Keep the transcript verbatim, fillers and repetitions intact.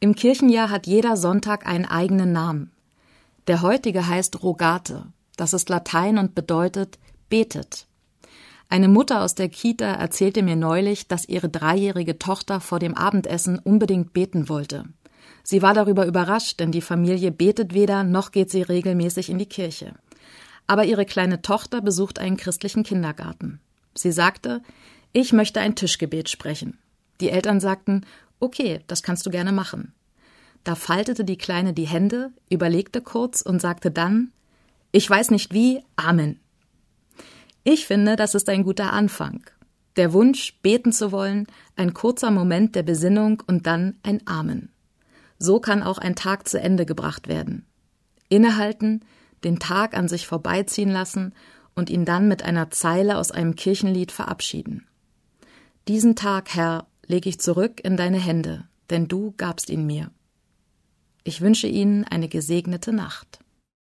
Im Kirchenjahr hat jeder Sonntag einen eigenen Namen. Der heutige heißt Rogate. Das ist Latein und bedeutet betet. Eine Mutter aus der Kita erzählte mir neulich, dass ihre dreijährige Tochter vor dem Abendessen unbedingt beten wollte. Sie war darüber überrascht, denn die Familie betet weder, noch geht sie regelmäßig in die Kirche. Aber ihre kleine Tochter besucht einen christlichen Kindergarten. Sie sagte, ich möchte ein Tischgebet sprechen. Die Eltern sagten, okay, das kannst du gerne machen. Da faltete die Kleine die Hände, überlegte kurz und sagte dann, ich weiß nicht wie, Amen. Ich finde, das ist ein guter Anfang. Der Wunsch, beten zu wollen, ein kurzer Moment der Besinnung und dann ein Amen. So kann auch ein Tag zu Ende gebracht werden. Innehalten, den Tag an sich vorbeiziehen lassen und ihn dann mit einer Zeile aus einem Kirchenlied verabschieden. Diesen Tag, Herr, lege ich zurück in deine Hände, denn du gabst ihn mir. Ich wünsche Ihnen eine gesegnete Nacht.